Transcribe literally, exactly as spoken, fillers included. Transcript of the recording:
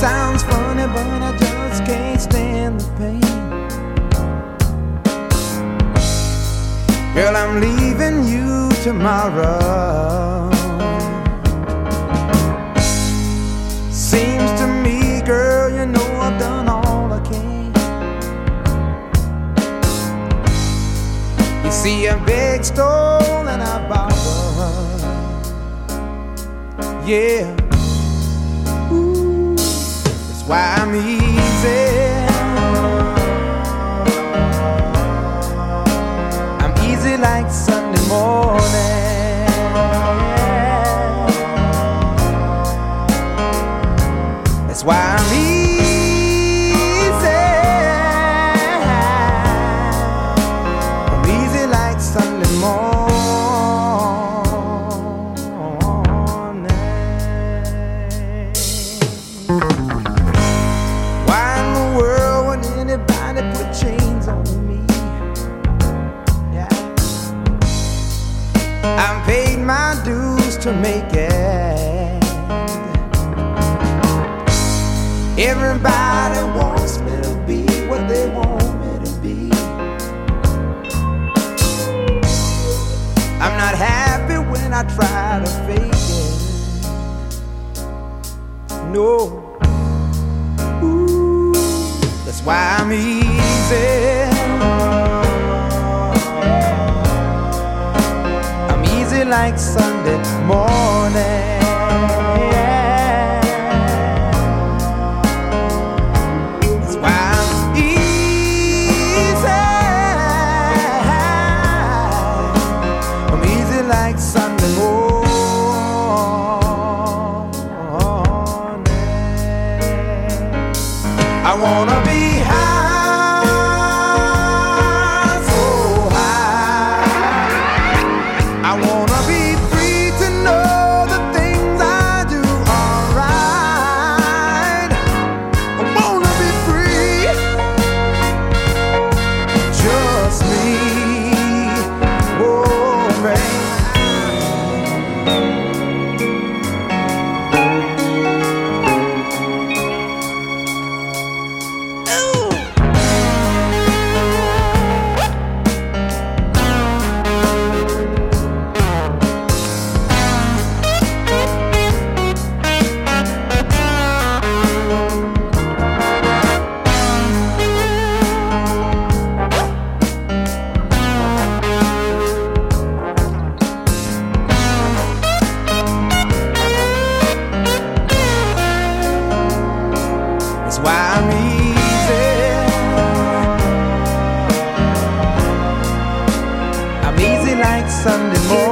sounds funny, but I just can't stand the pain. Girl, I'm leaving you tomorrow. Seems to me, girl, you know I've done all I can. You see, I beg, stole, and I borrowed. Yeah. Ooh, that's why I'm easy. I'm easy like Sunday morning. That's why I'm easy. I'm easy like Sunday morning. Why in the world would anybody put chains on me? Yeah. I've paid my dues to make it. Everybody wants me to be what they want me to be. I'm not happy when I try to fake it. No. Ooh, that's why I'm easy. I'm easy like Sunday morning. Like Sunday morning, I wanna be high, so high. I wanna be free to know the things I do are right. I wanna be free, just me. Oh, man. That's why I'm easy. I'm easy like Sunday morning.